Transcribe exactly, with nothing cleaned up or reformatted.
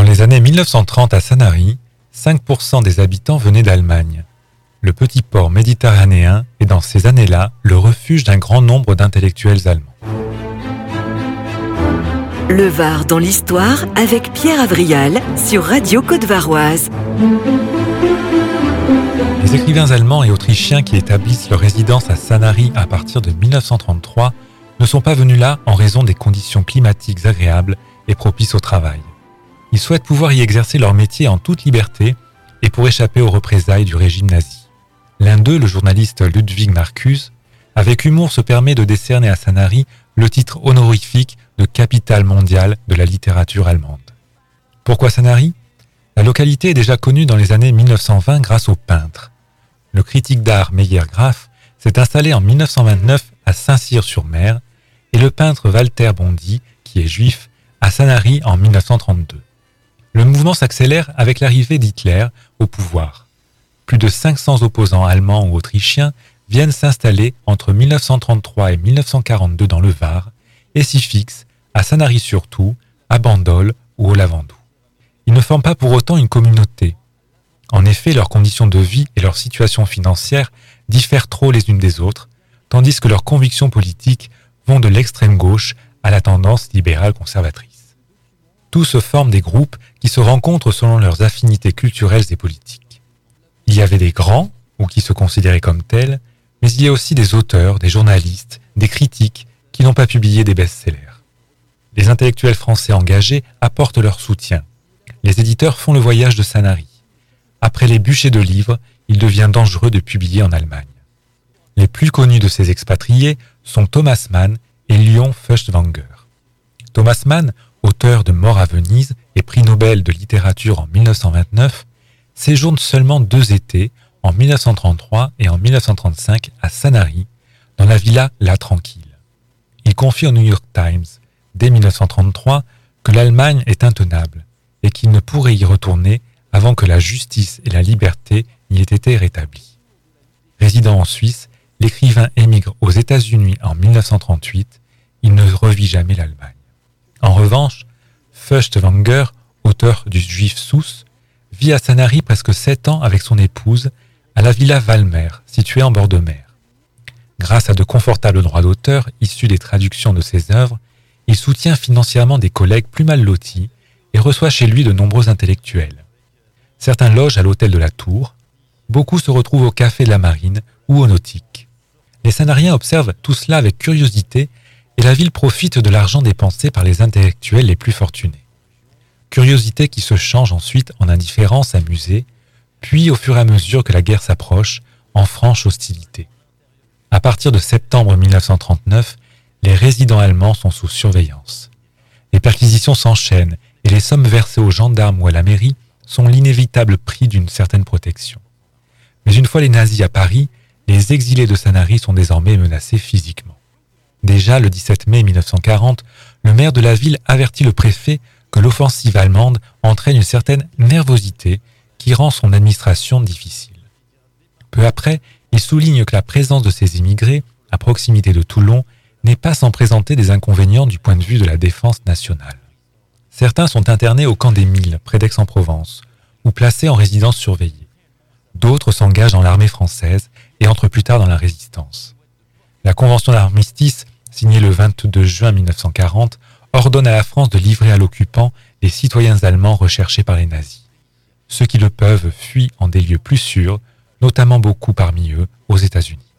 les années mille neuf cent trente à Sanary, cinq pour cent des habitants venaient d'Allemagne. Le petit port méditerranéen est dans ces années-là le refuge d'un grand nombre d'intellectuels allemands. Le Var dans l'histoire avec Pierre Avrial sur Radio Côte-Varoise. Les écrivains allemands et autrichiens qui établissent leur résidence à Sanary à partir de mille neuf cent trente-trois ne sont pas venus là en raison des conditions climatiques agréables et propices au travail. Ils souhaitent pouvoir y exercer leur métier en toute liberté et pour échapper aux représailles du régime nazi. L'un d'eux, le journaliste Ludwig Marcuse, avec humour se permet de décerner à Sanary le titre honorifique de capitale mondiale de la littérature allemande. Pourquoi Sanary ? La localité est déjà connue dans les années mille neuf cent vingt grâce aux peintres. Le critique d'art Meyer Graf s'est installé en mille neuf cent vingt-neuf à Saint-Cyr-sur-Mer et le peintre Walter Bondy, qui est juif, à Sanary en mille neuf cent trente-deux. Le mouvement s'accélère avec l'arrivée d'Hitler au pouvoir. Plus de cinq cents opposants allemands ou autrichiens viennent s'installer entre mille neuf cent trente-trois et mille neuf cent quarante-deux dans le Var et s'y fixent à Sanary-sur-Tout, à Bandol ou au Lavandou. Ils ne forment pas pour autant une communauté. En effet, leurs conditions de vie et leur situation financière diffèrent trop les unes des autres, tandis que leurs convictions politiques vont de l'extrême gauche à la tendance libérale conservatrice. Tous se forment des groupes qui se rencontrent selon leurs affinités culturelles et politiques. Il y avait des grands, ou qui se considéraient comme tels, mais il y a aussi des auteurs, des journalistes, des critiques qui n'ont pas publié des best-sellers. Les intellectuels français engagés apportent leur soutien. Les éditeurs font le voyage de Sanary. Après les bûchers de livres, il devient dangereux de publier en Allemagne. Les plus connus de ces expatriés sont Thomas Mann et Léon Feuchtwanger. Thomas Mann, auteur de Mort à Venise et prix Nobel de littérature en mille neuf cent vingt-neuf, séjourne seulement deux étés, en mille neuf cent trente-trois et en mille neuf cent trente-cinq, à Sanary, dans la villa La Tranquille. Il confie au New York Times, dès mille neuf cent trente-trois, que l'Allemagne est intenable et qu'il ne pourrait y retourner avant que la justice et la liberté y aient été rétablies. Résidant en Suisse, l'écrivain émigre aux États-Unis en mille neuf cent trente-huit. Il ne revit jamais l'Allemagne. En revanche, Feuchtwanger, auteur du Juif Sousse, vit à Sanary presque sept ans avec son épouse à la villa Valmer, située en bord de mer. Grâce à de confortables droits d'auteur issus des traductions de ses œuvres, il soutient financièrement des collègues plus mal lotis et reçoit chez lui de nombreux intellectuels. Certains logent à l'hôtel de la Tour, beaucoup se retrouvent au café de la Marine ou au Nautique. Les Sanariens observent tout cela avec curiosité et la ville profite de l'argent dépensé par les intellectuels les plus fortunés. Curiosité qui se change ensuite en indifférence amusée, puis au fur et à mesure que la guerre s'approche, en franche hostilité. À partir de septembre mille neuf cent trente-neuf, les résidents allemands sont sous surveillance. Les perquisitions s'enchaînent et les sommes versées aux gendarmes ou à la mairie sont l'inévitable prix d'une certaine protection. Mais une fois les nazis à Paris, les exilés de Sanary sont désormais menacés physiquement. Déjà le dix-sept mai mille neuf cent quarante, le maire de la ville avertit le préfet que l'offensive allemande entraîne une certaine nervosité qui rend son administration difficile. Peu après, il souligne que la présence de ces immigrés, à proximité de Toulon, n'est pas sans présenter des inconvénients du point de vue de la défense nationale. Certains sont internés au camp des Milles, près d'Aix-en-Provence, ou placés en résidence surveillée. D'autres s'engagent dans l'armée française et entrent plus tard dans la résistance. La convention d'armistice, signée le vingt-deux juin mille neuf cent quarante, ordonne à la France de livrer à l'occupant les citoyens allemands recherchés par les nazis. Ceux qui le peuvent fuient en des lieux plus sûrs, notamment beaucoup parmi eux aux États-Unis.